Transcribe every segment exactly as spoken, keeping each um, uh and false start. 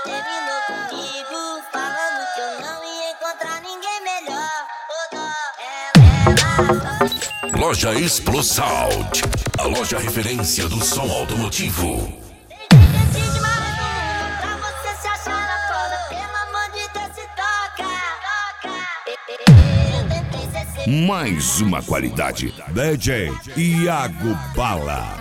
terminou comigo, falando que eu não ia encontrar ninguém melhor. Ô dó, ela, ela. Loja Explo Sound, a loja referência do som automotivo. Mais uma qualidade. D J Iago Bala.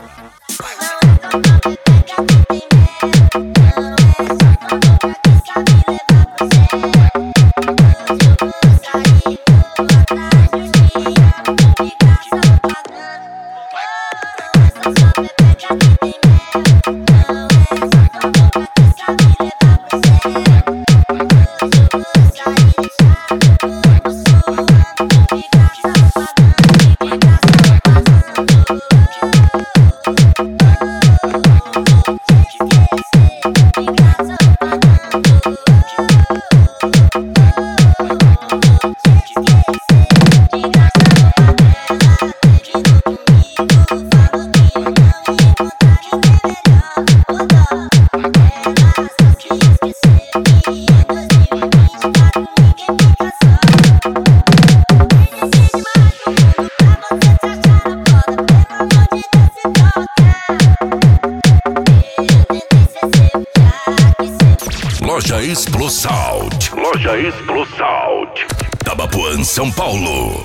Loja Explo Sound. Loja Explo Sound. Tabapuã, São Paulo.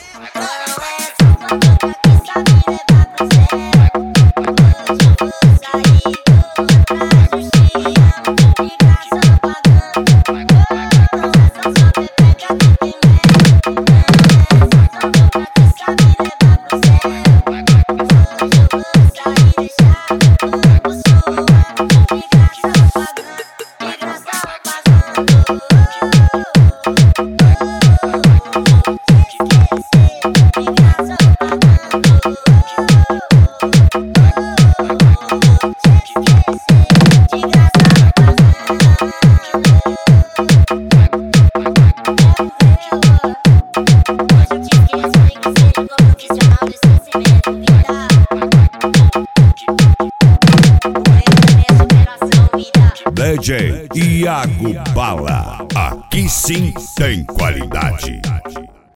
D J Iago Bala. Aqui sim tem qualidade.